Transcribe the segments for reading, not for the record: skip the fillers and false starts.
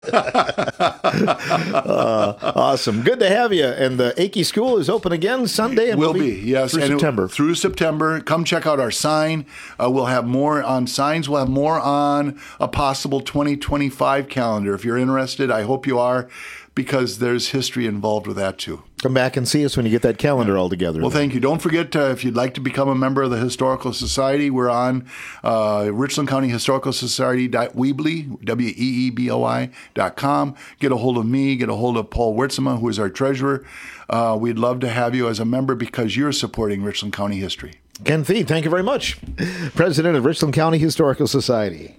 Awesome. Good to have you. And the Akey School is open again Sunday. And will be, yes. Through September. Through September. Come check out our sign. We'll have more on signs. We'll have more on a possible 2025 calendar. If you're interested, I hope you are, because there's history involved with that too. Come back and see us when you get that calendar all together. Well, thank you. Don't forget, if you'd like to become a member of the Historical Society, we're on Richland County Historical Society.weebly, weebly.com. Get a hold of me. Get a hold of Paul Wurtzema, who is our treasurer. We'd love to have you as a member because you're supporting Richland County history. Ken Thie, thank you very much. President of Richland County Historical Society.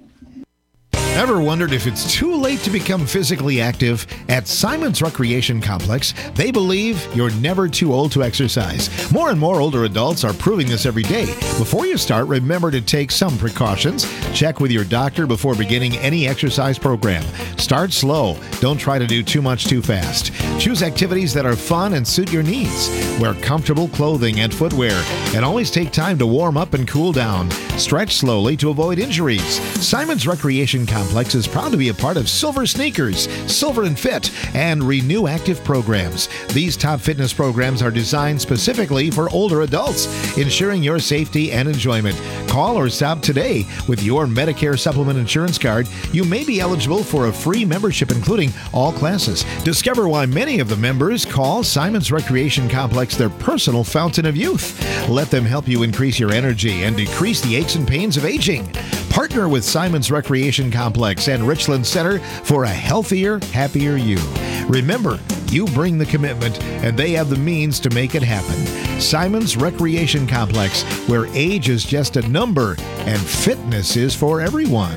Ever wondered if it's too late to become physically active? At Simon's Recreation Complex, they believe you're never too old to exercise. More and more older adults are proving this every day. Before you start, remember to take some precautions. Check with your doctor before beginning any exercise program. Start slow. Don't try to do too much too fast. Choose activities that are fun and suit your needs. Wear comfortable clothing and footwear, and always take time to warm up and cool down. Stretch slowly to avoid injuries. Simon's Recreation Complex is proud to be a part of Silver Sneakers, Silver and Fit, and Renew Active programs. These top fitness programs are designed specifically for older adults, ensuring your safety and enjoyment. Call or stop today. With your Medicare Supplement Insurance Card, you may be eligible for a free membership including all classes. Discover why many of the members call Simon's Recreation Complex their personal fountain of youth. Let them help you increase your energy and decrease the aches and pains of aging. Partner with Simon's Recreation Complex and Richland Center for a healthier, happier you. Remember, you bring the commitment, and they have the means to make it happen. Simon's Recreation Complex, where age is just a number and fitness is for everyone.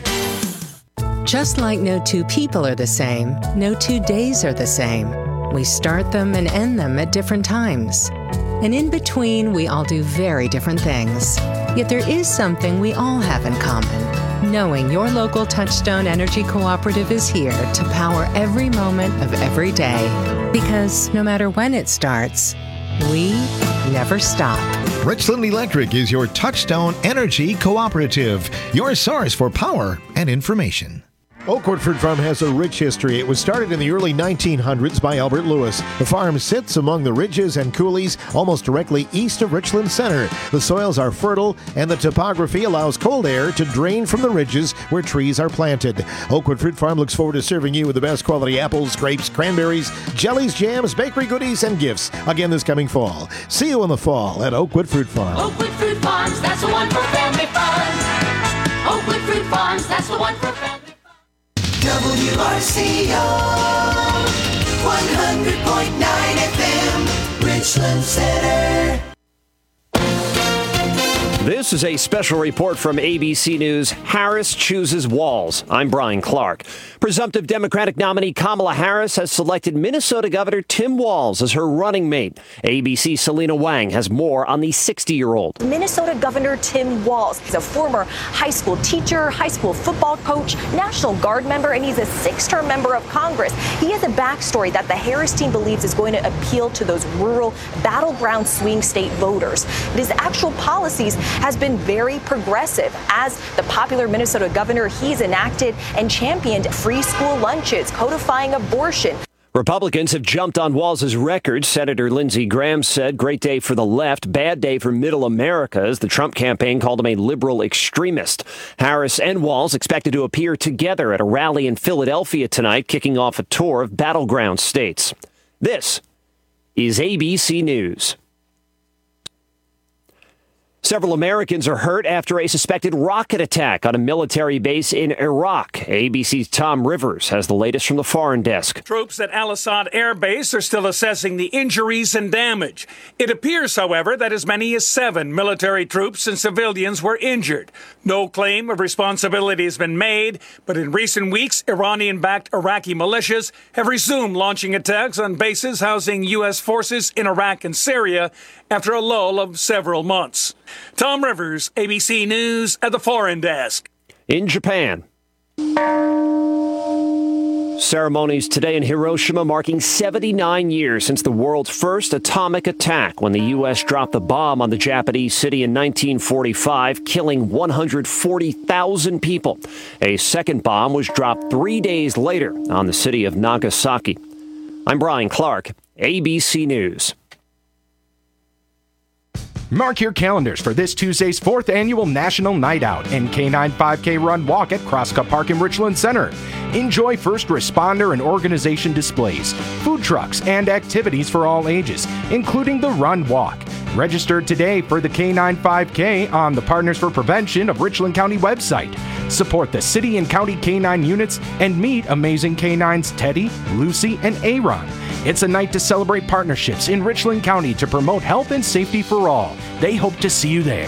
Just like no two people are the same, no 2 days are the same. We start them and end them at different times. And in between, we all do very different things. Yet there is something we all have in common. Knowing your local Touchstone Energy Cooperative is here to power every moment of every day. Because no matter when it starts, we never stop. Richland Electric is your Touchstone Energy Cooperative, your source for power and information. Oakwood Fruit Farm has a rich history. It was started in the early 1900s by Albert Lewis. The farm sits among the ridges and coulees almost directly east of Richland Center. The soils are fertile, and the topography allows cold air to drain from the ridges where trees are planted. Oakwood Fruit Farm looks forward to serving you with the best quality apples, grapes, cranberries, jellies, jams, bakery goodies, and gifts again this coming fall. See you in the fall at Oakwood Fruit Farm. Oakwood Fruit Farms, that's the one for family fun. Oakwood Fruit Farms, that's the one for family fun. WRCO 100.9 FM, Richland Center. This is a special report from ABC News. Harris chooses Walz. I'm Brian Clark. Presumptive Democratic nominee Kamala Harris has selected Minnesota Governor Tim Walz as her running mate. ABC's Selena Wang has more on the 60-year-old. Minnesota Governor Tim Walz is a former high school teacher, high school football coach, National Guard member, and he's a 6-term member of Congress. He has a backstory that the Harris team believes is going to appeal to those rural, battleground swing state voters. But his actual policies has been very progressive. As the popular Minnesota governor, he's enacted and championed free school lunches, codifying abortion. Republicans have jumped on Walz's record. Senator Lindsey Graham said, "Great day for the left, bad day for middle America," as the Trump campaign called him a liberal extremist. Harris and Walz expected to appear together at a rally in Philadelphia tonight, kicking off a tour of battleground states. This is ABC News. Several Americans are hurt after a suspected rocket attack on a military base in Iraq. ABC's Tom Rivers has the latest from the foreign desk. Troops at Al Asad Air Base are still assessing the injuries and damage. It appears, however, that as many as 7 military troops and civilians were injured. No claim of responsibility has been made, but in recent weeks, Iranian-backed Iraqi militias have resumed launching attacks on bases housing U.S. forces in Iraq and Syria after a lull of several months. Tom Rivers, ABC News at the Foreign Desk. In Japan. Ceremonies today in Hiroshima marking 79 years since the world's first atomic attack when the U.S. dropped the bomb on the Japanese city in 1945, killing 140,000 people. A second bomb was dropped 3 days later on the city of Nagasaki. I'm Brian Clark, ABC News. Mark your calendars for this Tuesday's 4th Annual National Night Out and K9 5K Run Walk at Crosscup Park in Richland Center. Enjoy first responder and organization displays, food trucks, and activities for all ages, including the Run Walk. Register today for the K9 5K on the Partners for Prevention of Richland County website. Support the city and county K9 units and meet amazing K9s Teddy, Lucy, and Aaron. It's a night to celebrate partnerships in Richland County to promote health and safety for all. They hope to see you there.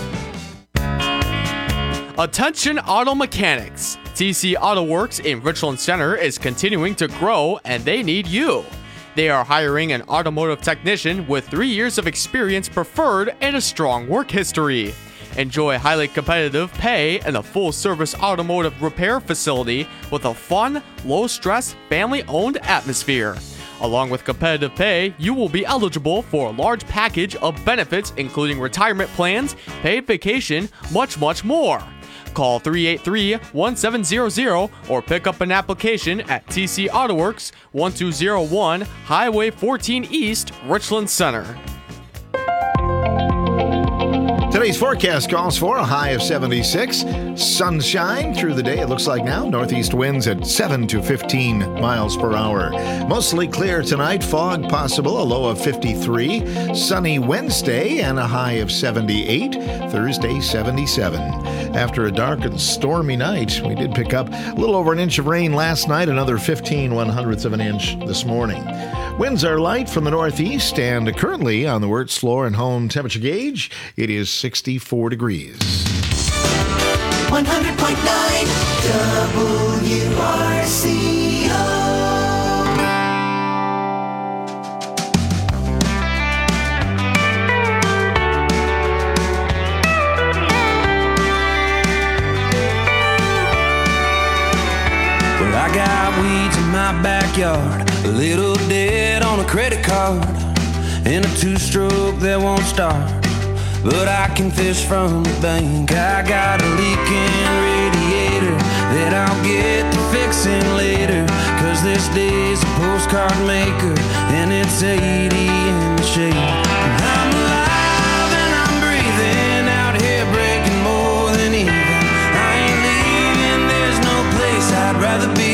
Attention auto mechanics. TC Auto Works in Richland Center is continuing to grow and they need you. They are hiring an automotive technician with 3 years of experience preferred and a strong work history. Enjoy highly competitive pay and a full-service automotive repair facility with a fun, low-stress, family-owned atmosphere. Along with competitive pay, you will be eligible for a large package of benefits including retirement plans, paid vacation, much more. Call 383-1700 or pick up an application at TC Auto Works, 1201 Highway 14 East, Richland Center. Today's forecast calls for a high of 76. Sunshine through the day, it looks like now. Northeast winds at 7 to 15 miles per hour. Mostly clear tonight. Fog possible, a low of 53. Sunny Wednesday and a high of 78. Thursday, 77. After a dark and stormy night, we did pick up a little over an inch of rain last night, another 15/100ths of an inch this morning. Winds are light from the northeast, and currently on the Wirtz floor and home temperature gauge, it is 64 degrees. 100.9 WRCO. Well, I got weeds in my backyard, a little debt on a credit card, and a two-stroke that won't start. But I can fish from the bank. I got a leaking radiator that I'll get to fixing later, 'cause this day's a postcard maker and it's 80 in the shade. I'm alive and I'm breathing out here, breaking more than even. I ain't leaving, there's no place I'd rather be.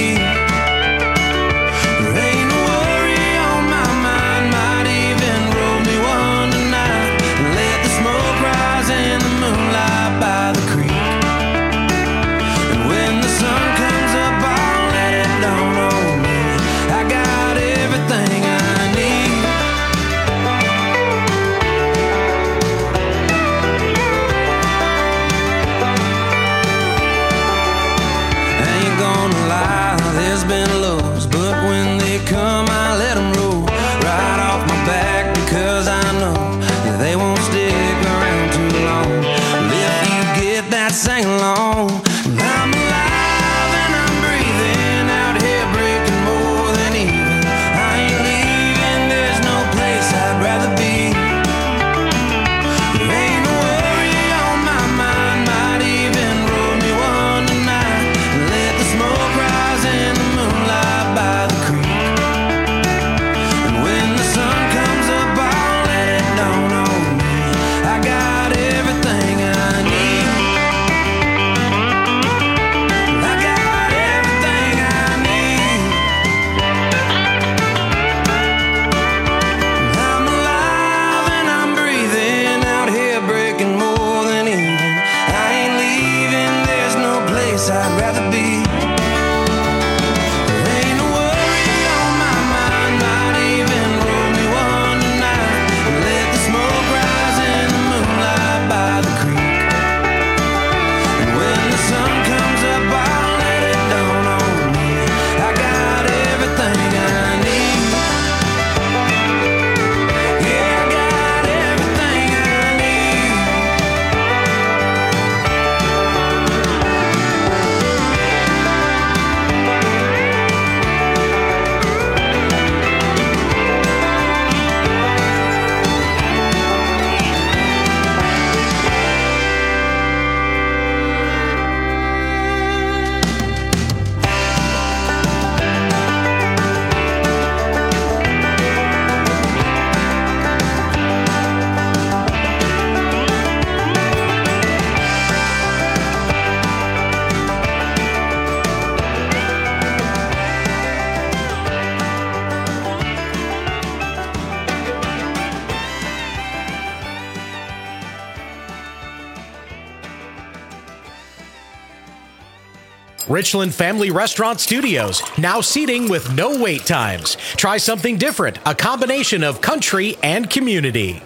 Richland Family Restaurant Studios, now seating with no wait times. Try something different, a combination of country and community.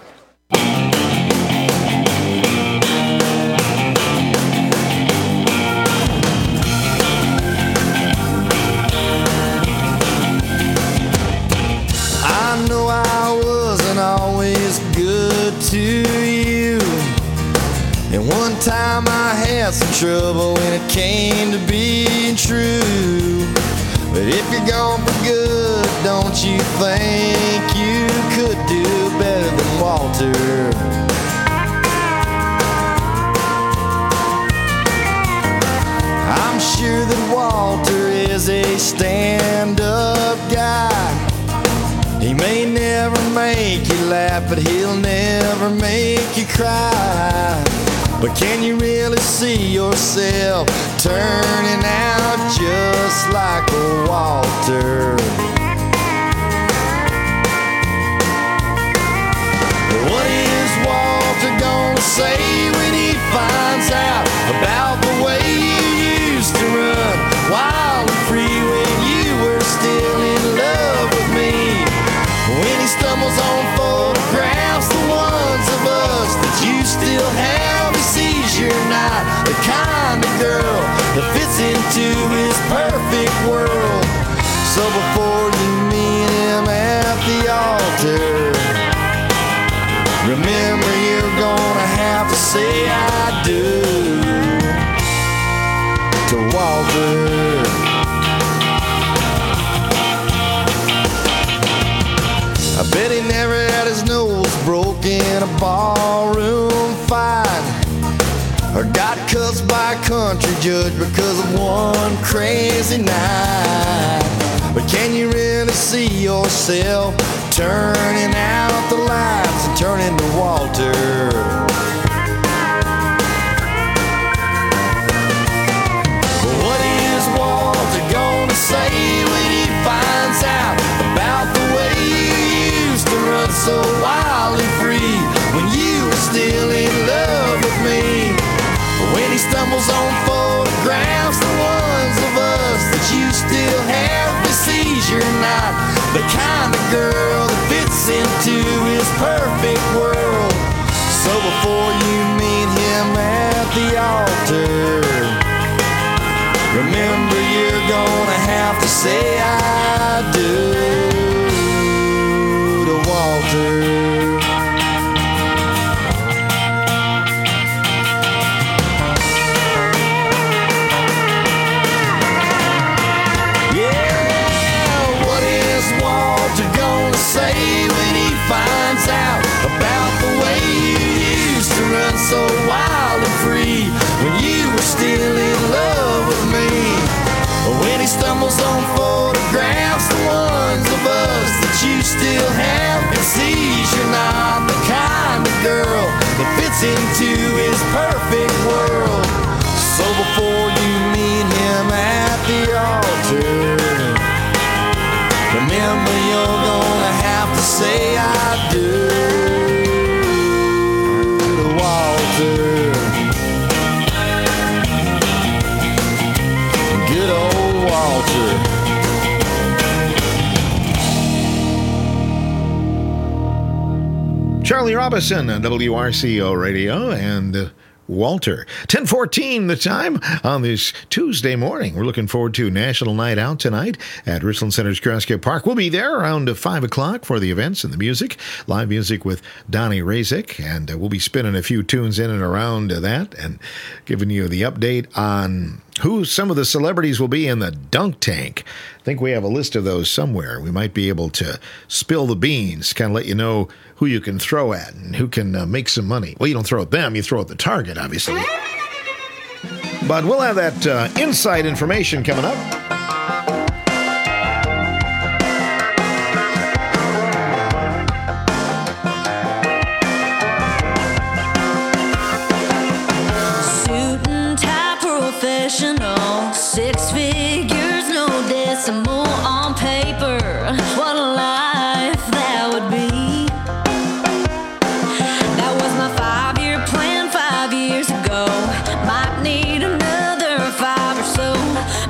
I know I wasn't always good to you, and one time I had some trouble when it came to being true. But if you're gone for good, don't you think you could do better than Walter? I'm sure that Walter is a stand-up guy. He may never make you laugh, but he'll never make you cry. But can you really see yourself turning out just like a Walter? What is Walter gonna say when he finds out about the way you used to run wild and free when you were still in love with me? When he stumbles on photographs, the ones of us that you still have, he sees you're not the kind of girl that fits into his perfect world. So before you meet him at the altar, remember you're gonna have to say I do to Walter. I bet he never had his nose broke in a ballroom fight, or got cussed by a country judge because of one crazy night. But can you really see yourself turning out the lights and turning to Walter? What is Walter gonna say when he finds out about the way you used to run so wild and free when you were still in love with me? When he stumbles on photographs, the ones of us that you still have, he sees you're not the kind of girl that fits into his perfect world. So before you meet him at the altar, remember you're gonna have to say I do to Walter. Say when he finds out about the way you used to run so wild and free when you were still in love with me? When he stumbles on photographs, the ones of us that you still have, and sees you're not the kind of girl that fits into his perfect world. So before you meet him at the altar, remember you're gonna have to say I do to Walter. Good old Walter. Charlie Robison on WRCO Radio and Walter. 10:14 the time on this Tuesday morning. We're looking forward to National Night Out tonight at Richland Center's Carrasco Park. We'll be there around 5 o'clock for the events and the music. Live music with Donnie Razik, and we'll be spinning a few tunes in and around that and giving you the update on who some of the celebrities will be in the dunk tank. I think we have a list of those somewhere. We might be able to spill the beans, kind of let you know who you can throw at and who can make some money. Well, you don't throw at them, you throw at the target, obviously. But we'll have that inside information coming up. Suit and tie professional, 6 figures, no decimal on paper. What a life that would be. That was my 5-year plan 5 years ago. Might need another 5 or so.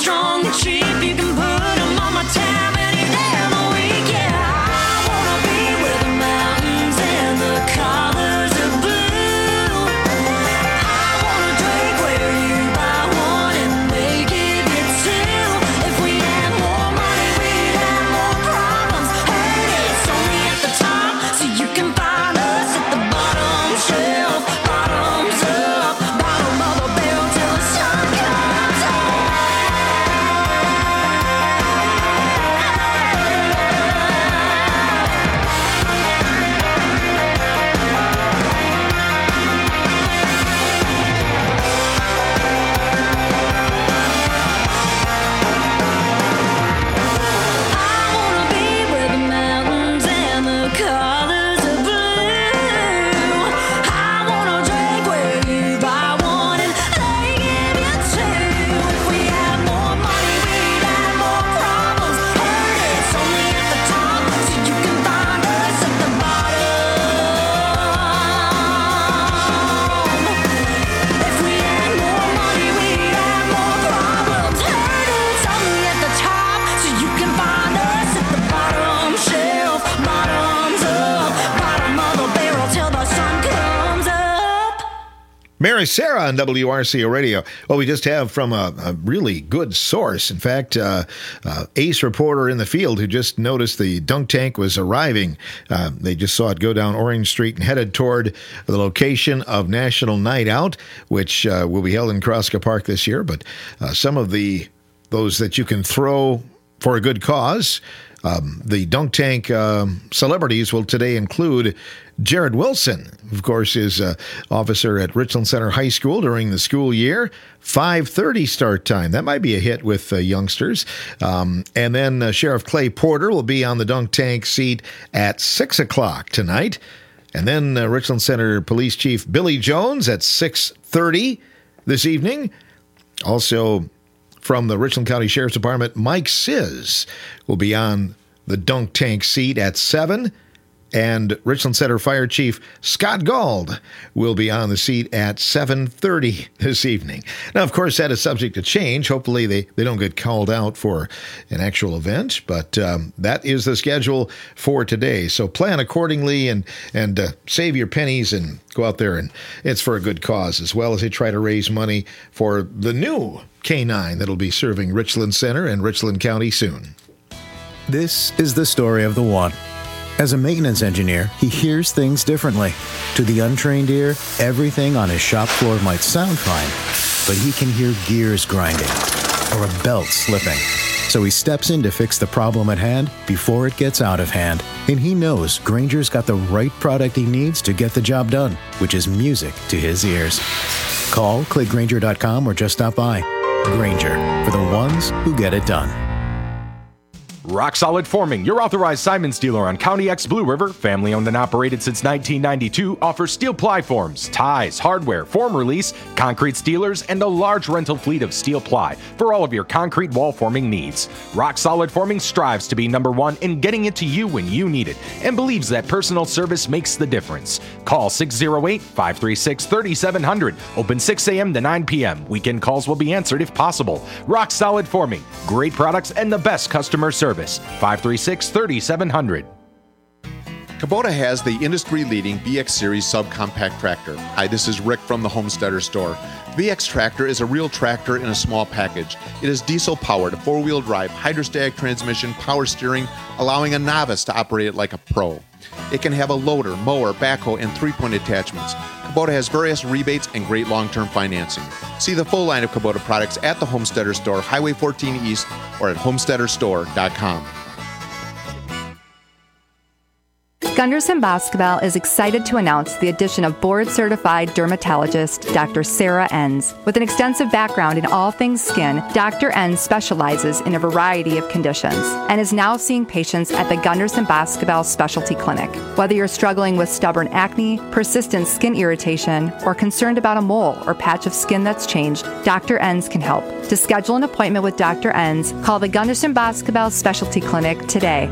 strong and cheap. You can put them on my tab any day of the week. Yeah, I wanna be where the mountains and the colors of blue. I wanna drink where you buy one and they give you two. If we had more money, we'd have more problems. Heard it's only at the top, so you can find us at the bottom shelf. Bottoms up, bottom of the barrel till the sun comes up. I wanna be where the mountains and the colors of blue. I wanna drink where you buy one and they give you two. If we had more money, we'd have more problems. Heard it's only at the top, so you can find us at the bottom. If we had more money, we'd have more problems. Heard it's only at the top, so you can find us at the bottom shelf. Bottoms up, bottom of the barrel till the sun comes up. Mary Sarah on WRCO Radio. Well, we just have from a really good source. In fact, ace reporter in the field who just noticed the dunk tank was arriving. They just saw it go down Orange Street and headed toward the location of National Night Out, which will be held in Kroska Park this year. But some of those that you can throw for a good cause. The dunk tank celebrities will today include Jared Wilson, of course, is officer at Richland Center High School during the school year. 5:30 start time. That might be a hit with youngsters. And then Sheriff Clay Porter will be on the dunk tank seat at 6 o'clock tonight. And then Richland Center Police Chief Billy Jones at 6:30 this evening. Also, from the Richland County Sheriff's Department, Mike Sizz will be on the dunk tank seat at 7. And Richland Center Fire Chief Scott Gauld will be on the seat at 7:30 this evening. Now, of course, that is subject to change. Hopefully they don't get called out for an actual event, but that is the schedule for today. So plan accordingly and save your pennies and go out there, and it's for a good cause, as well as they try to raise money for the new K-9 that'll be serving Richland Center and Richland County soon. This is the story of the one. As a maintenance engineer, he hears things differently. To the untrained ear, everything on his shop floor might sound fine, but he can hear gears grinding or a belt slipping. So he steps in to fix the problem at hand before it gets out of hand. And he knows Grainger's got the right product he needs to get the job done, which is music to his ears. Call, click Grainger.com, or just stop by. Grainger, for the ones who get it done. Rock Solid Forming, your authorized Simons dealer on County X Blue River, family owned and operated since 1992, offers steel ply forms, ties, hardware, form release, concrete steelers, and a large rental fleet of steel ply for all of your concrete wall forming needs. Rock Solid Forming strives to be number one in getting it to you when you need it and believes that personal service makes the difference. Call 608-536-3700. Open 6 a.m. to 9 p.m. Weekend calls will be answered if possible. Rock Solid Forming, great products and the best customer service. 536-3700. Kubota has the industry-leading VX Series subcompact tractor. Hi, this is Rick from the Homesteader Store. VX Tractor is a real tractor in a small package. It is diesel-powered, four-wheel drive, hydrostatic transmission, power steering, allowing a novice to operate it like a pro. It can have a loader, mower, backhoe, and three-point attachments. Kubota has various rebates and great long-term financing. See the full line of Kubota products at the Homesteader Store, Highway 14 East, or at homesteaderstore.com. Gunderson Basketball is excited to announce the addition of board-certified dermatologist Dr. Sarah Enns. With an extensive background in all things skin, Dr. Enns specializes in a variety of conditions and is now seeing patients at the Gunderson Basketball Specialty Clinic. Whether you're struggling with stubborn acne, persistent skin irritation, or concerned about a mole or patch of skin that's changed, Dr. Enns can help. To schedule an appointment with Dr. Enns, call the Gunderson Basketball Specialty Clinic today.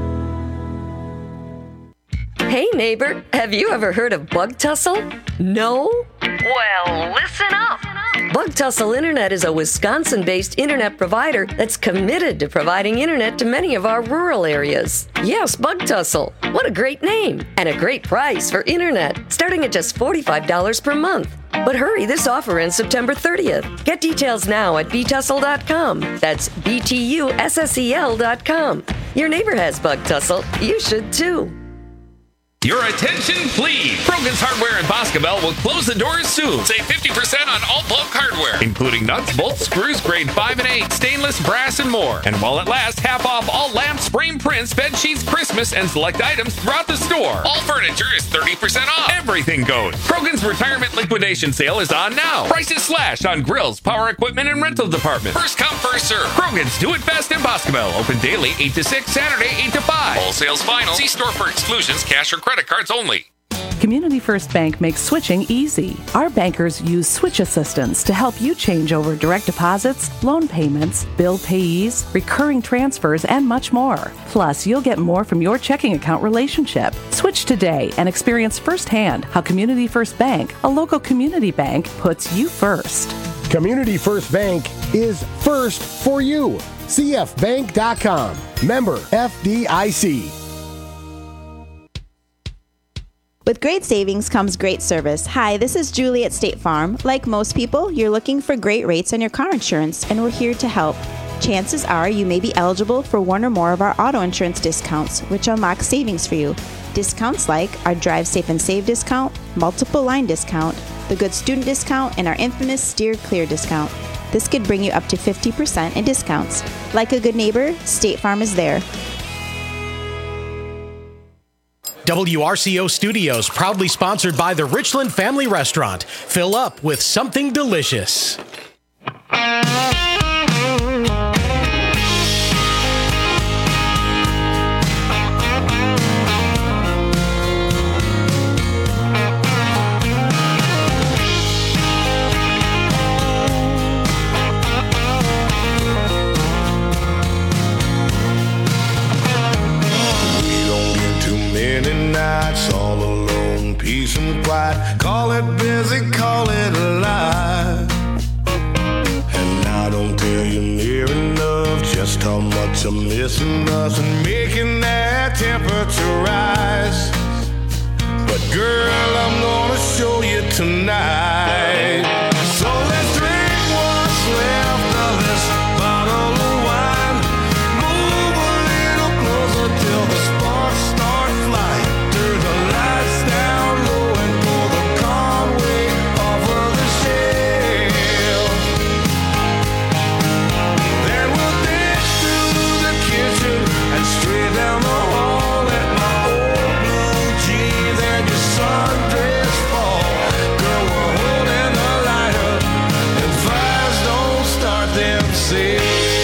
Hey neighbor, have you ever heard of bug tussle? No? Well, listen up. Bug Tussle Internet is a Wisconsin-based internet provider that's committed to providing internet to many of our rural areas. Yes, Bug Tussle. What a great name and a great price for internet, starting at just $45 per month. But hurry, this offer ends September 30th. Get details now at btussle.com. That's BTUSSEL.com. Your neighbor has Bug Tussle. You should too. Your attention, please. Krogan's Hardware in Boscobel will close the doors soon. Save 50% on all bulk hardware, including nuts, bolts, screws, grade 5 and 8, stainless, brass, and more. And while it lasts, half off all lamps, frame prints, bed sheets, Christmas, and select items throughout the store. All furniture is 30% off. Everything goes. Krogan's retirement liquidation sale is on now. Prices slash on grills, power equipment, and rental department. First come, first serve. Krogan's Do It Best in Boscobel. Open daily 8 to 6, Saturday 8 to 5. Wholesale's final. See store for exclusions, cash or credit cards only. Community First Bank makes switching easy. Our bankers use switch assistants to help you change over direct deposits, loan payments, bill payees, recurring transfers, and much more. Plus, you'll get more from your checking account relationship. Switch today and experience firsthand how Community First Bank, a local community bank, puts you first. Community First Bank is first for you. CFBank.com. Member FDIC. With great savings comes great service. Hi, this is Julie at State Farm. Like most people, you're looking for great rates on your car insurance, and we're here to help. Chances are you may be eligible for one or more of our auto insurance discounts, which unlock savings for you. Discounts like our Drive Safe and Save discount, multiple line discount, the Good Student discount, and our infamous Steer Clear discount. This could bring you up to 50% in discounts. Like a good neighbor, State Farm is there. WRCO Studios, proudly sponsored by the Richland Family Restaurant. Fill up with something delicious. Nights all alone, peace and quiet. Call it busy, call it alive. And I don't tell you near enough just how much I'm missing us and making that temperature rise. But girl, I'm gonna show you tonight. So let's drink what's left of this bottle of wine. Move a little closer till the sparks start flying. Turn the lights down low and pull the Conway off of the shelf. Then we'll dance through the kitchen and straight down the hall at my old blue jeans and your sundress fall. Girl, we're holding the lighter and fires don't start themselves.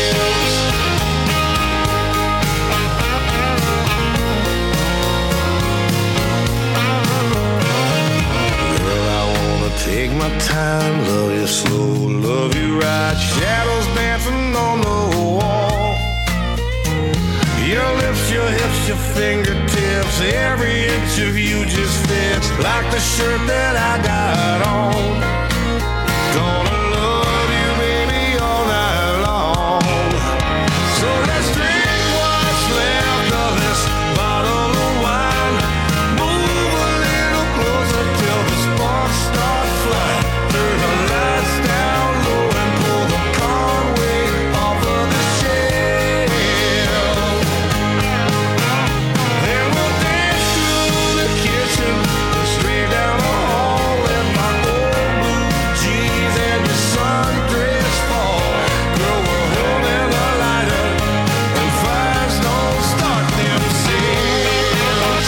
Take my time, love you slow, love you right. Shadows dancing on the wall. Your lips, your hips, your fingertips, every inch of you just fits like the shirt that I got on. Gonna love you, baby, all night long. So let's drink what's left of this bottle of wine. Move a little closer till the sparks start. Turn the lights down low and pull the Conway off of the shelf. Then we'll dance through the kitchen and straight down the hall in my old blue jeans and your sundress fall. Girl, we're holding a lighter and fires don't start themselves.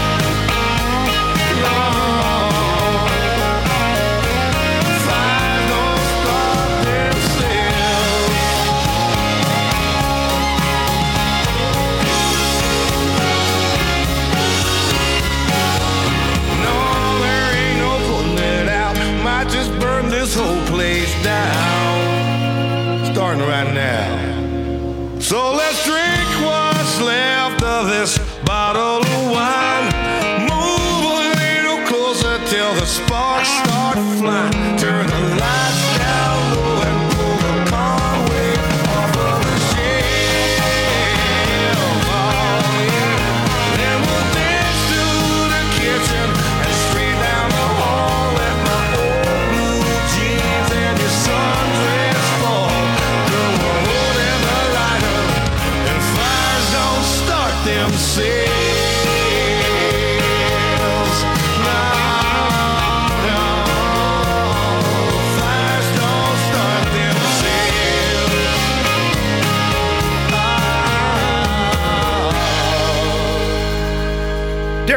Just burn this whole place down, starting right now. So let's drink what's left of this bottle of wine. Move a little closer till the sparks start flying. Turn the lights down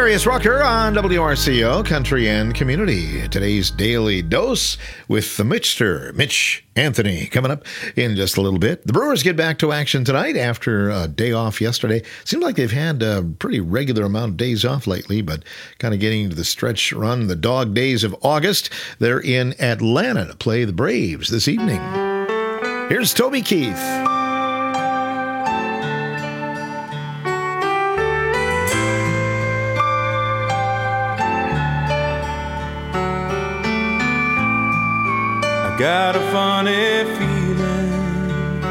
Darius Rucker on WRCO Country and Community. Today's Daily Dose with the Mr. Mitch Anthony coming up in just a little bit. The Brewers get back to action tonight after a day off yesterday. Seems like they've had a pretty regular amount of days off lately, but kind of getting into the stretch run, the dog days of August. They're in Atlanta to play the Braves this evening. Here's Toby Keith. Got a funny feeling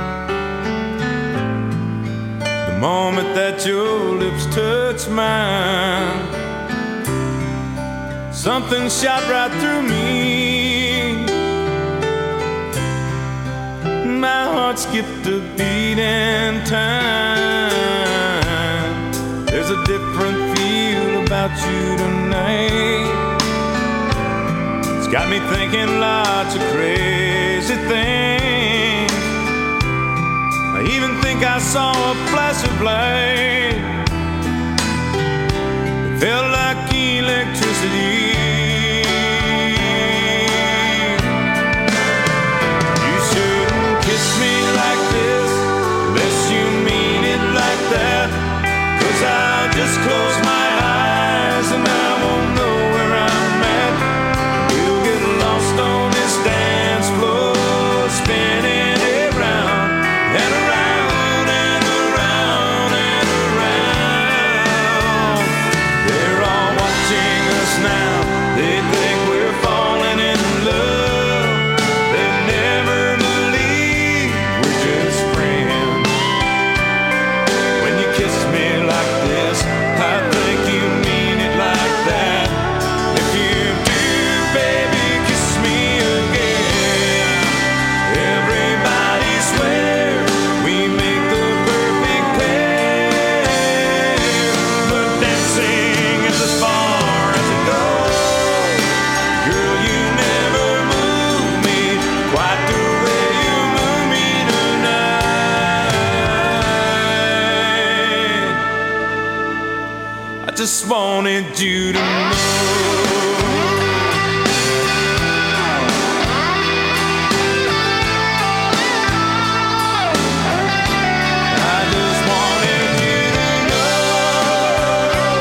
the moment that your lips touch mine. Something shot right through me. My heart skipped a beat in time. There's a different feel about you tonight. Got me thinking lots of crazy things. I even think I saw a flash of light. It felt like electricity. You shouldn't kiss me like this unless you mean it like that. 'Cause I'll just close my eyes and I won't know where I'm at. On this dance floor, spinning around and around and around and around. They're all watching us now. They think we're falling in love. They never believe we're just friends. When you kiss me like this, I think you mean it like that. If you do, baby, just wanted you to know. I just wanted you to know.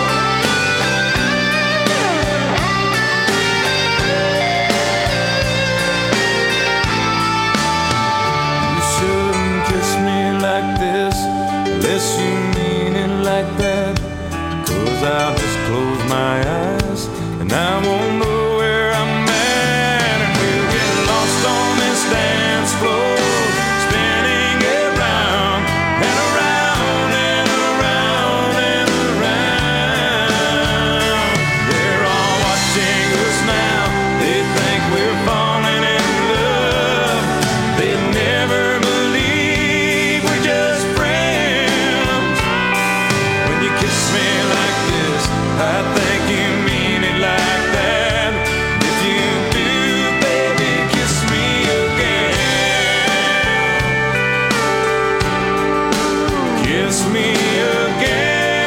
You shouldn't kiss me like this unless you mean it like that. 'Cause I'll just close my eyes and I won't know where I'm at. And we'll get lost on this dance floor, spinning around and around and around and around. They're all watching us now. They think we're falling in love. They never believe we're just friends. When you kiss me like this, I think you mean it like that. If you do, baby, kiss me again. Kiss me again.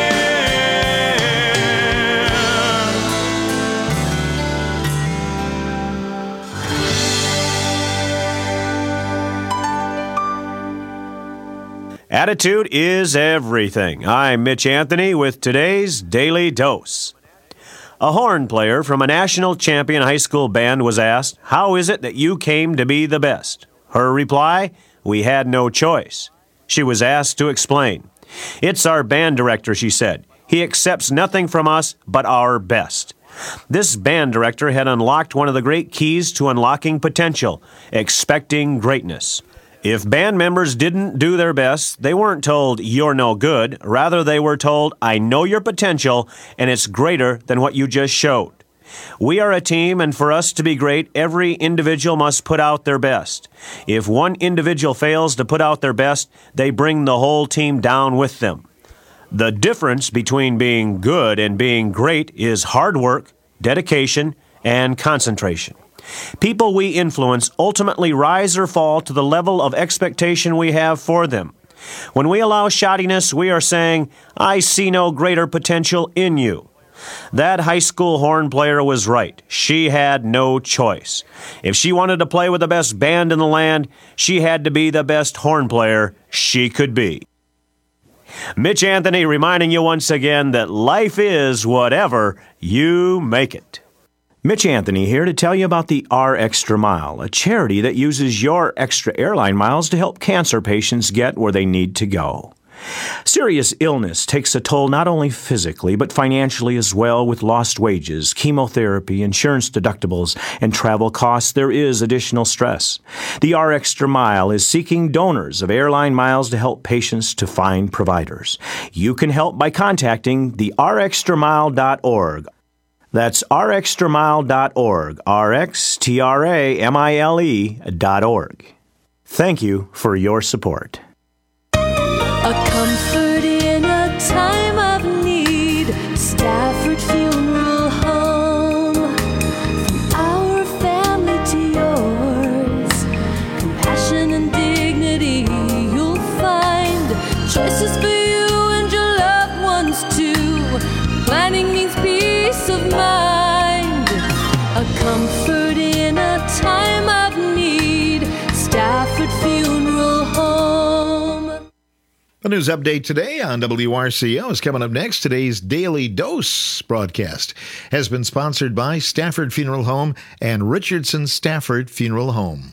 Attitude is everything. I'm Mitch Anthony with today's Daily Dose. A horn player from a national champion high school band was asked, "How is it that you came to be the best?" Her reply, "We had no choice." She was asked to explain. "It's our band director," she said. "He accepts nothing from us but our best." This band director had unlocked one of the great keys to unlocking potential, expecting greatness. If band members didn't do their best, they weren't told, "You're no good." Rather, they were told, "I know your potential, and it's greater than what you just showed." We are a team, and for us to be great, every individual must put out their best. If one individual fails to put out their best, they bring the whole team down with them. The difference between being good and being great is hard work, dedication, and concentration. People we influence ultimately rise or fall to the level of expectation we have for them. When we allow shoddiness, we are saying, "I see no greater potential in you." That high school horn player was right. She had no choice. If she wanted to play with the best band in the land, she had to be the best horn player she could be. Mitch Anthony reminding you once again that life is whatever you make it. Mitch Anthony here to tell you about the R Extra Mile, a charity that uses your extra airline miles to help cancer patients get where they need to go. Serious illness takes a toll not only physically, but financially as well, with lost wages, chemotherapy, insurance deductibles, and travel costs. There is additional stress. The R Extra Mile is seeking donors of airline miles to help patients to find providers. You can help by contacting the rextramile.org. That's rextramile.org, rxtramile.org. Thank you for your support. A comfort in a time of need. Stafford Funeral Home. From our family to yours. Compassion and dignity you'll find. Choices for you and your loved ones too. Planning means peace of mind. A comfort in a time of need. Stafford Funeral Home. A news update today on WRCO is coming up next. Today's Daily Dose broadcast has been sponsored by Stafford Funeral Home and Richardson Stafford Funeral Home.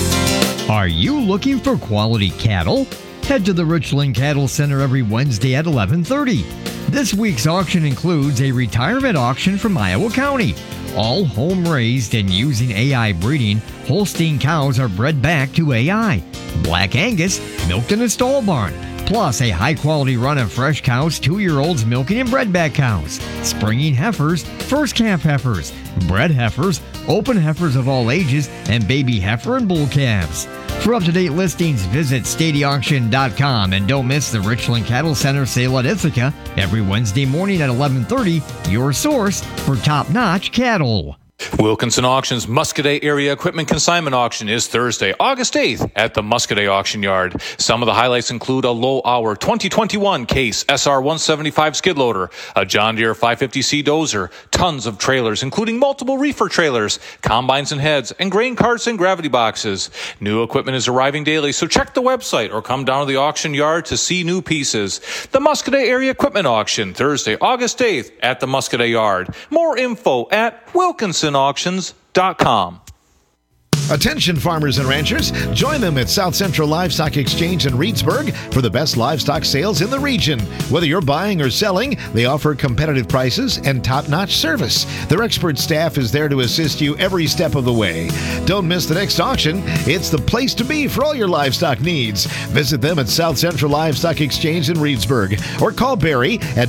Are you looking for quality cattle? Head to the Richland Cattle Center every Wednesday at 11:30. This week's auction includes a retirement auction from Iowa County. All home-raised and using AI breeding, Holstein cows are bred back to AI. Black Angus, milked in a stall barn. Plus a high-quality run of fresh cows, 2-year-olds milking and bred-back cows. Springing heifers, first-calf heifers, bred heifers, open heifers of all ages, and baby heifer and bull calves. For up-to-date listings, visit StadyAuction.com and don't miss the Richland Cattle Center sale at Ithaca every Wednesday morning at 11:30, your source for top-notch cattle. Wilkinson Auctions Muscoda Area Equipment Consignment Auction is Thursday, August 8th at the Muscoda Auction Yard. Some of the highlights include a low-hour 2021 Case SR-175 skid loader, a John Deere 550C dozer, tons of trailers, including multiple reefer trailers, combines and heads, and grain carts and gravity boxes. New equipment is arriving daily, so check the website or come down to the auction yard to see new pieces. The Muscoda Area Equipment Auction, Thursday, August 8th at the Muscoda Yard. More info at WilkinsonAuctions.com. Attention farmers and ranchers, join them at South Central Livestock Exchange in Reedsburg for the best livestock sales in the region. Whether you're buying or selling, they offer competitive prices and top-notch service. Their expert staff is there to assist you every step of the way. Don't miss the next auction. It's the place to be for all your livestock needs. Visit them at South Central Livestock Exchange in Reedsburg or call Barry at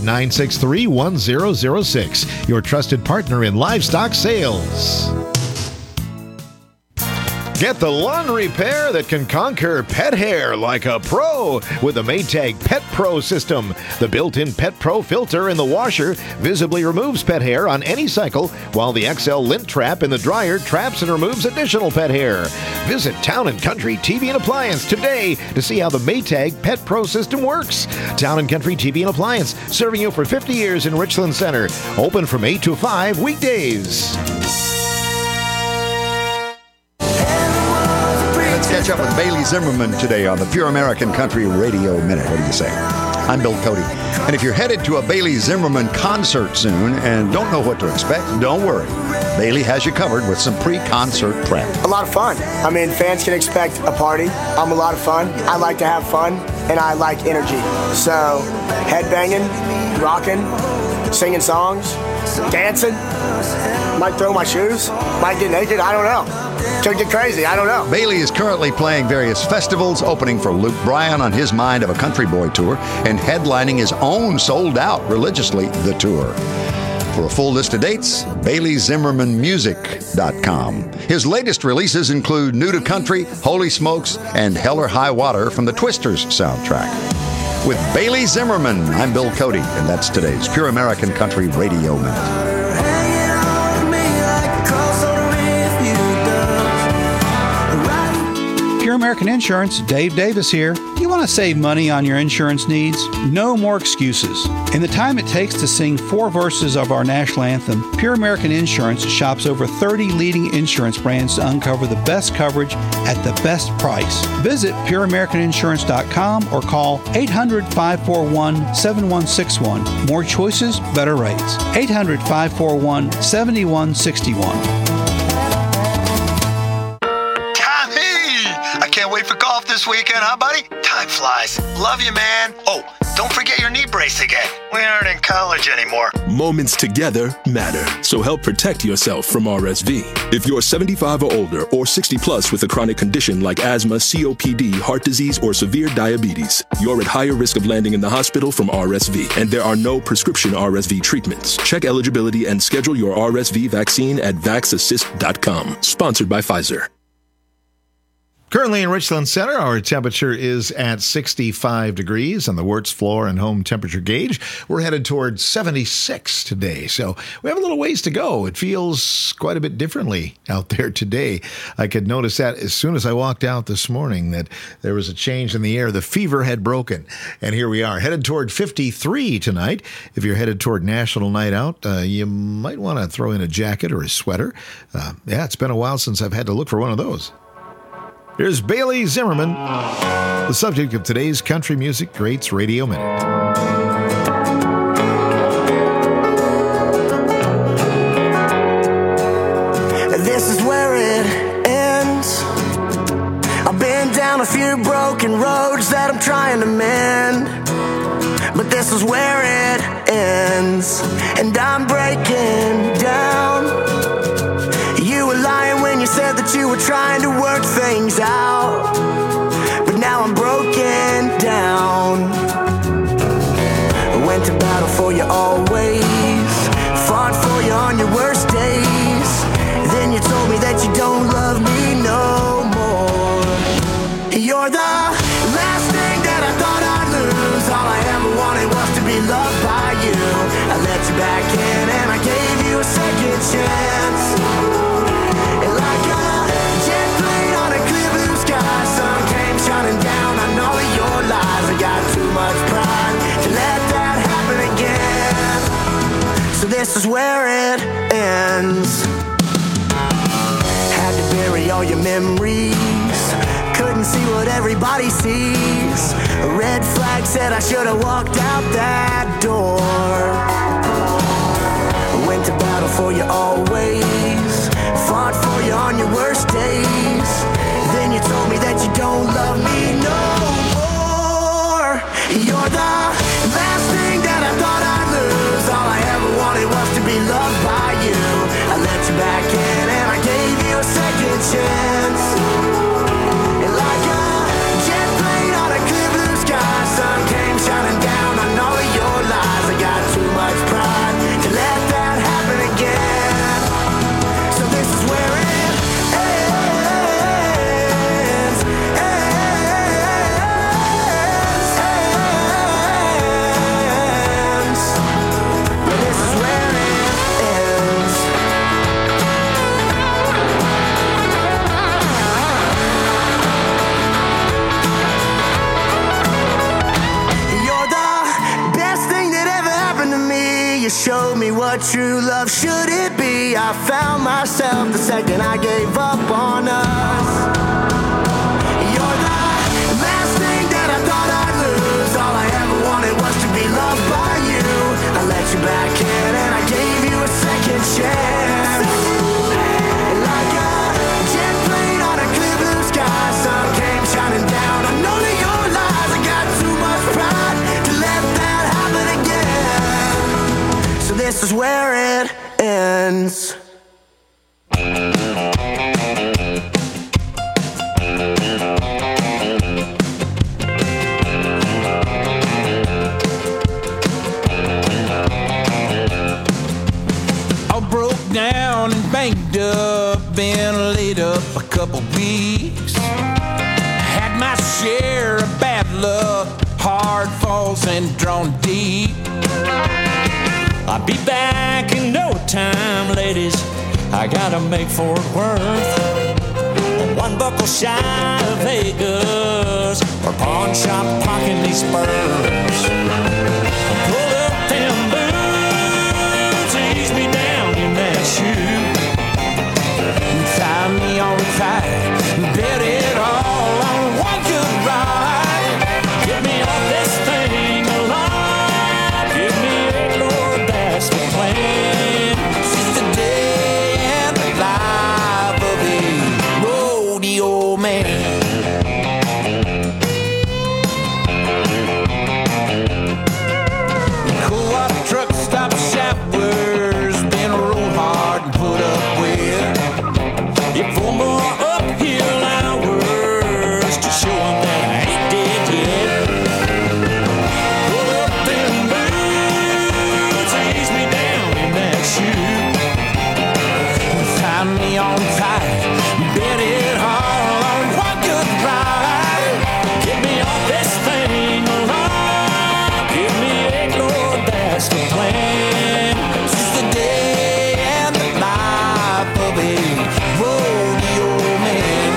963-1006, your trusted partner in livestock sales. Get the lawn repair that can conquer pet hair like a pro with the Maytag Pet Pro system. The built-in Pet Pro filter in the washer visibly removes pet hair on any cycle, while the XL lint trap in the dryer traps and removes additional pet hair. Visit Town & Country TV and Appliance today to see how the Maytag Pet Pro system works. Town & Country TV and Appliance, serving you for 50 years in Richland Center. Open from 8 to 5 weekdays. Catch up with Bailey Zimmerman today on the Pure American Country Radio Minute. What do you say? I'm Bill Cody. And if you're headed to a Bailey Zimmerman concert soon and don't know what to expect, don't worry. Bailey has you covered with some pre-concert prep. A lot of fun. I mean, fans can expect a party. I'm a lot of fun. I like to have fun, and I like energy. So, headbanging, rocking, singing songs, dancing. Might throw my shoes. Might get naked. I don't know. Could get crazy. I don't know. Bailey is currently playing various festivals, opening for Luke Bryan on his Mind of a Country Boy tour, and headlining his own sold-out Religiously the tour. For a full list of dates, BaileyZimmermanMusic.com. His latest releases include New to Country, Holy Smokes, and Hell or High Water from the Twisters soundtrack. With Bailey Zimmerman, I'm Bill Cody, and that's today's Pure American Country Radio Minute. Pure American Insurance, Dave Davis here. You want to save money on your insurance needs? No more excuses. In the time it takes to sing 4 verses of our national anthem, Pure American Insurance shops over 30 leading insurance brands to uncover the best coverage at the best price. Visit pureamericaninsurance.com or call 800-541-7161. More choices, better rates. 800-541-7161. I can't wait for golf this weekend, huh, buddy? Time flies. Love you, man. Oh, don't forget your knee brace again. We aren't in college anymore. Moments together matter, so help protect yourself from RSV. If you're 75 or older or 60 plus with a chronic condition like asthma, COPD, heart disease, or severe diabetes, you're at higher risk of landing in the hospital from RSV, and there are no prescription RSV treatments. Check eligibility and schedule your RSV vaccine at vaxassist.com. Sponsored by Pfizer. Currently in Richland Center, our temperature is at 65 degrees on the Wirtz floor and home temperature gauge. We're headed towards 76 today, so we have a little ways to go. It feels quite a bit differently out there today. I could notice that as soon as I walked out this morning that there was a change in the air. The fever had broken, and here we are, headed toward 53 tonight. If you're headed toward National Night Out, you might want to throw in a jacket or a sweater. It's been a while since I've had to look for one of those. Here's Bailey Zimmerman, the subject of today's Country Music Greats Radio Minute. This is where it ends. I've been down a few broken roads that I'm trying to mend, but this is where it ends, and I'm breaking down. You were lying when you said that you were trying to work things out, but now I'm broken down. I went to battle for you always, fought for you on your worst days. Then you told me that you don't love me no more. You're the last thing that I thought I'd lose. All I ever wanted was to be loved by you. I let you back in and I gave you a second chance. Like a jet plane on a clear blue sky, sun came shining down on all of your lies. I got too much pride to let that happen again. So this is where it ends. Had to bury all your memories, couldn't see what everybody sees. A red flag said I should have walked out that door. Went to battle for you always, fought for you on your worst days. Then you told me that you don't love me no more. You're the last thing that I thought I'd lose. All I ever wanted was to be loved by you. I let you back in and I gave you a second chance. And like a jet plane on a clear blue sky, sun came shining down on all of your lies. I got too much pride to let that happen again. So this is where it ends. But this is where it ends. You're the best thing that ever happened to me. You showed me what true love should it be. I found myself the second I gave up on us. You're the last thing that I thought I'd lose. All I ever wanted was to be loved by you. I let you back in and I gave you a second chance. Like a jet plane on a clear blue sky, sun came shining down on all of your lies. I got too much pride to let that happen again. So this is where it ends. I broke down and banged up, been laid up a couple weeks. Had my share of bad luck, hard falls and drawn deep. I'll be back in no time, ladies. I gotta make for it worth. one buckle shy of Vegas, or pawn shop pocket me spurs. Pull up them boots, ease me down in that shoe. Tie me on tight, bet it all on one good ride. Get me off this thing alive. Give me a Lord, that's the plan. Since the day and the life of a rodeo man. Cool water truck stop showers, been roll hard and put up with. If 4 more uphill hours to show 'em that I ain't dead yet. Pull up them boots, ease me down in that shoe. Tie me on tight, bet it all on one good ride. Get me off this thing alive. Give me a Lord, that's the plan. Since the day and the life of a rodeo man.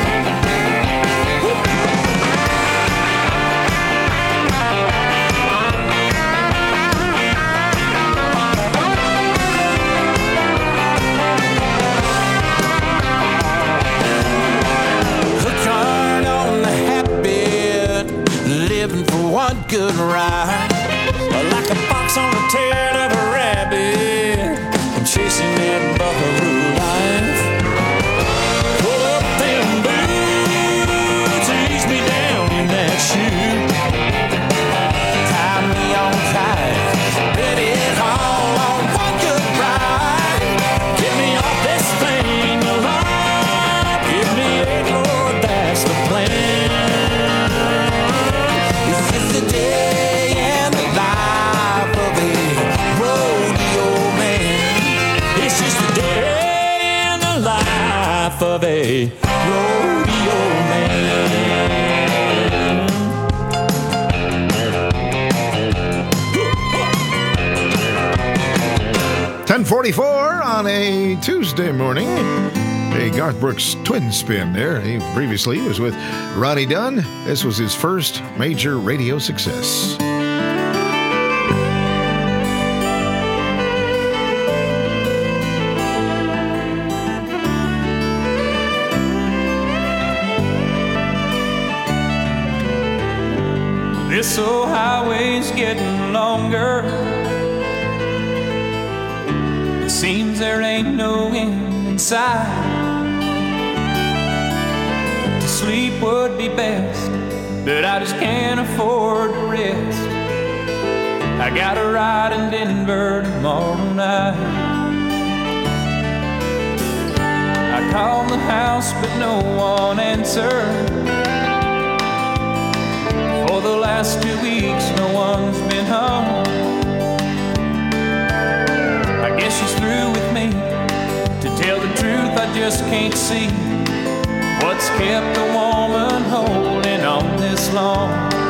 Hook hard on the habit, living for one good ride. Like a fox on the tail of a rabbit, I'm chasing that buckaroo life. Pull up them boots, ease me down in that shoe. Tie me on tight, bet it all on one good ride. Get me off this thing alive. Give me a Lord, that's the plan. This is the day and the life of a rodeo man. It's just the day and the life of a rodeo man. 10:44 on a Tuesday morning. A Garth Brooks twin spin there. He previously was with Ronnie Dunn. This was his first major radio success. This old highway's getting longer. It seems there ain't no end in sight. To sleep would be best, but I just can't afford to rest. I got a ride in Denver tomorrow night. I called the house, but no one answered. For the last 2 weeks, no one's been home. I guess she's through with me. To tell the truth, I just can't see what's kept a woman holding on this long.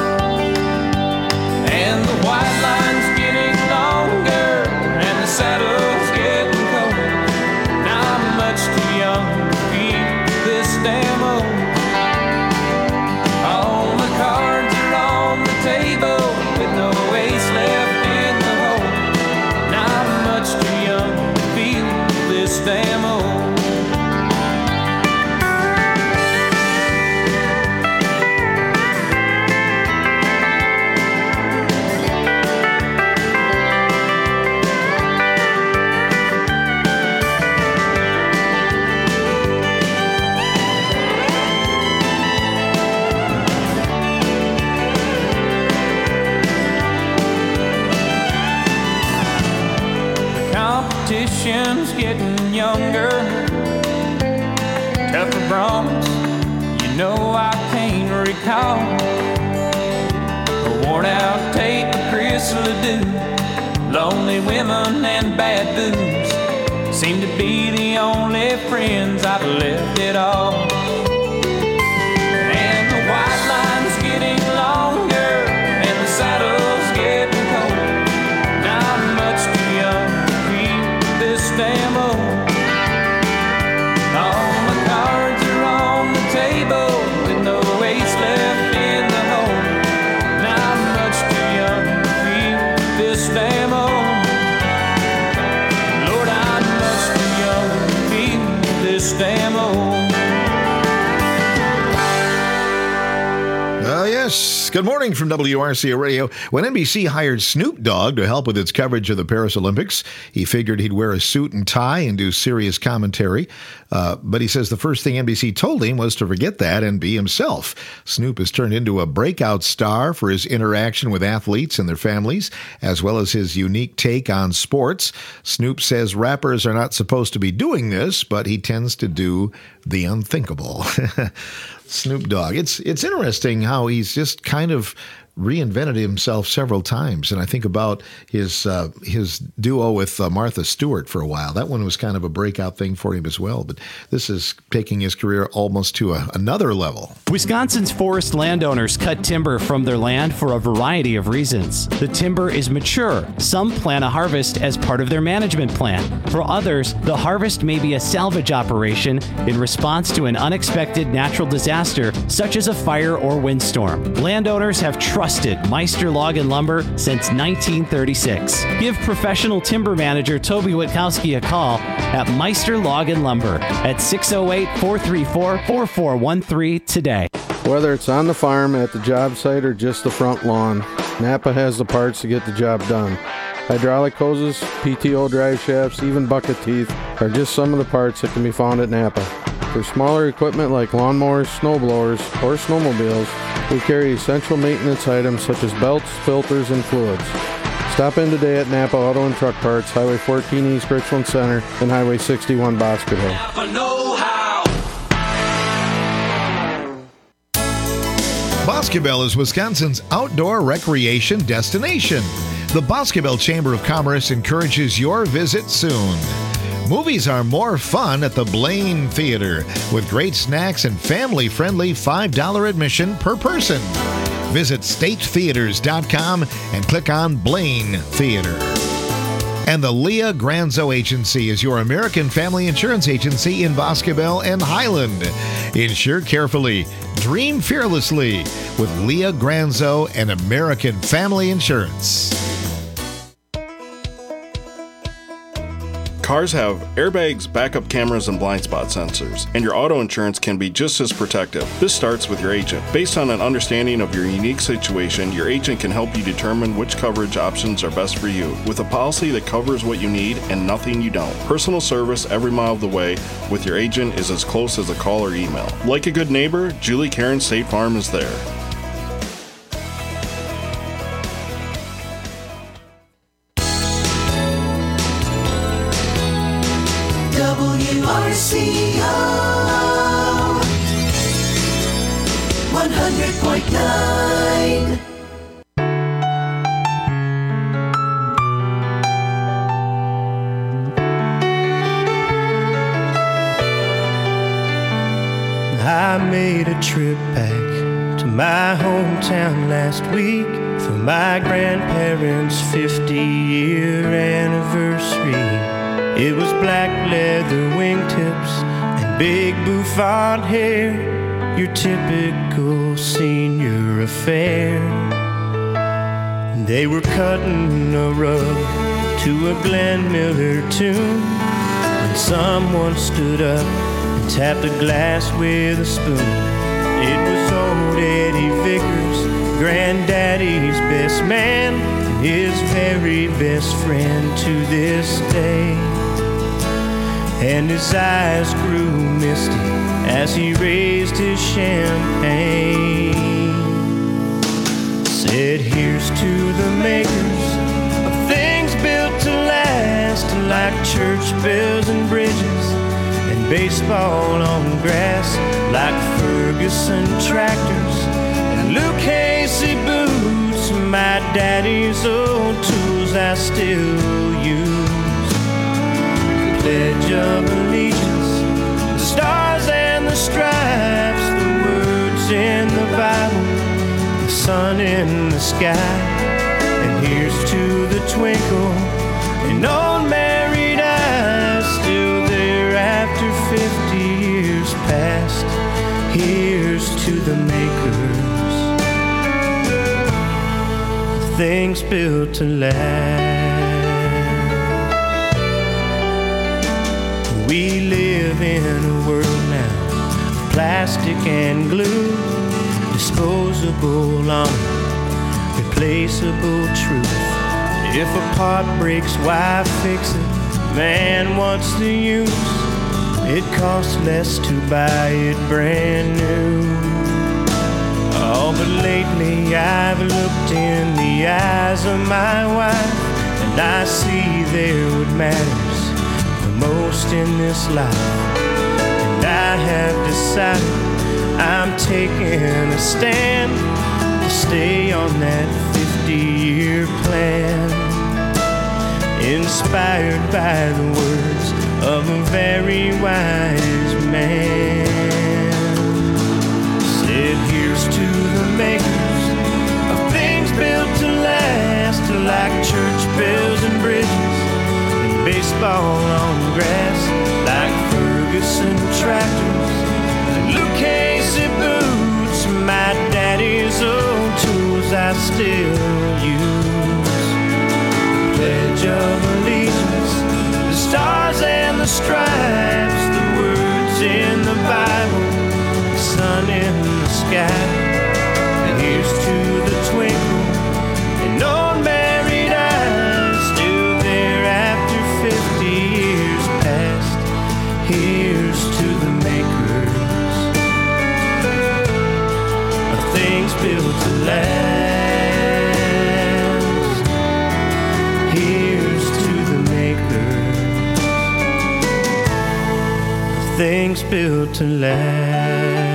And the white line's getting longer, and the saddle's getting cold. Now I'm much too young to feel this damn old. All the cards are on the table with no ace left in the hole. Now I'm much too young to feel this damn old. Competition's getting younger, tougher broncs, you know I can't recall. A worn out tape of Chris Ledoux, lonely women and bad booze seem to be the only friends I've left at all. And the white line's getting longer, and the saddle's getting cold. Now I'm much too young to feel this damn old. All my cards are on Good morning from WRCA Radio. When NBC hired Snoop Dogg to help with its coverage of the Paris Olympics, he figured he'd wear a suit and tie and do serious commentary. But he says the first thing NBC told him was to forget that and be himself. Snoop has turned into a breakout star for his interaction with athletes and their families, as well as his unique take on sports. Snoop says rappers are not supposed to be doing this, but he tends to do the unthinkable. Snoop Dogg. It's interesting how he's just kind of reinvented himself several times, and I think about his duo with Martha Stewart for a while. That one was kind of a breakout thing for him as well, but this is taking his career almost to another level. Wisconsin's forest landowners cut timber from their land for a variety of reasons. The timber is mature. Some plan a harvest as part of their management plan. For others, the harvest may be a salvage operation in response to an unexpected natural disaster, such as a fire or windstorm. Landowners have trusted Meister Log and Lumber since 1936. Give professional timber manager Toby Witkowski a call at Meister Log and Lumber at 608-434-4413 today. Whether it's on the farm, at the job site, or just the front lawn, Napa has the parts to get the job done. Hydraulic hoses, PTO drive shafts, even bucket teeth are just some of the parts that can be found at Napa. For smaller equipment like lawnmowers, snowblowers, or snowmobiles, we carry essential maintenance items such as belts, filters, and fluids. Stop in today at Napa Auto and Truck Parts, Highway 14 East Richland Center, and Highway 61 Boscoville. Napa know-how. Boscoville is Wisconsin's outdoor recreation destination. The Boscoville Chamber of Commerce encourages your visit soon. Movies are more fun at the Blaine Theater with great snacks and family-friendly $5 admission per person. Visit statetheaters.com and click on Blaine Theater. And the Leah Granzo Agency is your American family insurance agency in Boscoville and Highland. Insure carefully, dream fearlessly with Leah Granzo and American Family Insurance. Cars have airbags, backup cameras, and blind spot sensors, and your auto insurance can be just as protective. This starts with your agent. Based on an understanding of your unique situation, your agent can help you determine which coverage options are best for you, with a policy that covers what you need and nothing you don't. Personal service every mile of the way with your agent is as close as a call or email. Like a good neighbor, Julie Karen State Farm is there. WRCO 100.9. I made a trip back to my hometown last week for my grandparents' 50-year anniversary. It was black leather wingtips and big bouffant hair, your typical senior affair. They were cutting a rug to a Glenn Miller tune when someone stood up and tapped a glass with a spoon. It was old Eddie Vickers, Granddaddy's best man, and his very best friend to this day. And his eyes grew misty as he raised his champagne. Said, here's to the makers of things built to last, like church bells and bridges and baseball on grass, like Ferguson tractors and Luke Casey boots, my daddy's old tools I still use. Pledge of Allegiance, the stars and the stripes, the words in the Bible, the sun in the sky. And here's to the twinkle in old married eyes, still there after 50 years past. Here's to the makers of things built to last. We live in a world now of plastic and glue, disposable irreplaceable honor, replaceable truth. If a part breaks, why fix it? Man, what's the use? It costs less to buy it brand new. Oh, but lately I've looked in the eyes of my wife, and I see there what matters the most in this life. And I have decided I'm taking a stand to stay on that 50-year plan, inspired by the words of a very wise man. Said, here's to the makers of things built to last, like church bells and bridges and baseball on grass, like Ferguson tractors and Lucchese boots, my daddy's old tools I still use. The Pledge of Allegiance, the stars and the stripes, the words in the Bible, the sun in the sky. And here's to the twinkle in old married eyes, still there after 50 years past. Here's to the makers of things built to last. Here's to the makers of things built to last.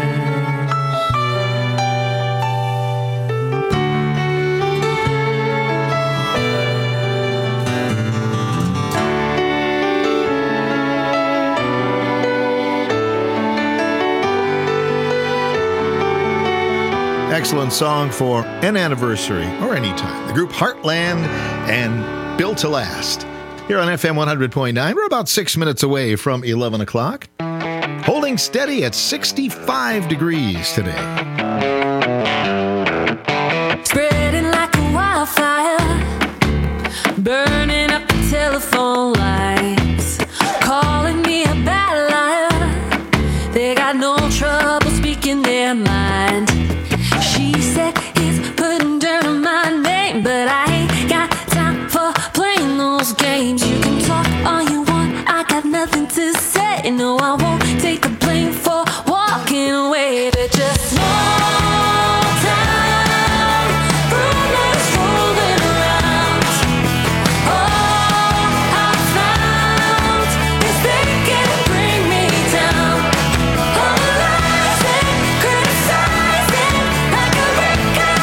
Excellent song for an anniversary or any time. The group Heartland and Built to Last. Here on FM 100.9, we're about 6 minutes away from 11 o'clock. Holding steady at 65 degrees today. Spreading like a wildfire, burning up the telephone lines, calling me a bad liar. They got no trouble speaking their mind. She said he's putting dirt on my name, but I ain't got time for playing those games. You can talk all you want, I got nothing to say. No, I won't take the blame for walking away. They're just small town rumors rolling around. All I found is they can bring me down. All lies and criticizing like a record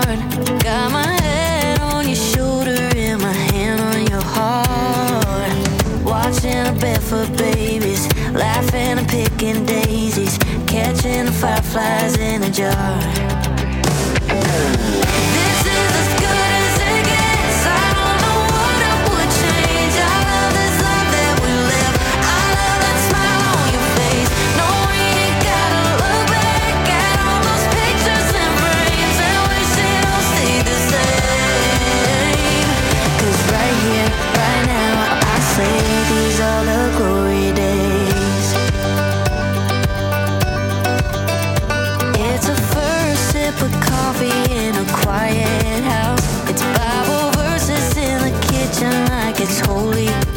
heart. Got my head on your shoulder and my hand on your heart. Watching the barefoot babies, laughing and picking daisies, catching the fireflies in a jar. This is as good as it gets. I don't know what I would change. I love this life that we live. I love that smile on your face. Knowing you gotta look back at all those pictures and frames and wish it all stayed the same. 'Cause right here, right now, I say these are the glory days. It's a first sip of coffee in a quiet house. It's Bible verses in the kitchen like it's holy